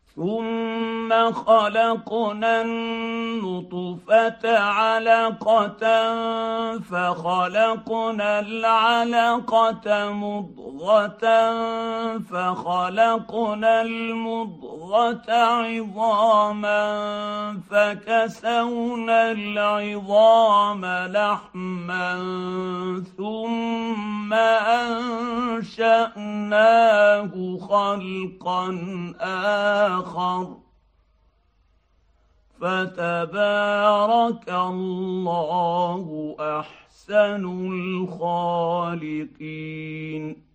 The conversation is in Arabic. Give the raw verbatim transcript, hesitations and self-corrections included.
ثم خلقنا النطفة علقة فخلقنا العلقة مضغة فخلقنا المضغة عظاما فكسونا العظام لحما ثم أنشأناه خلقا آخر فتبارك الله أحسن الخالقين.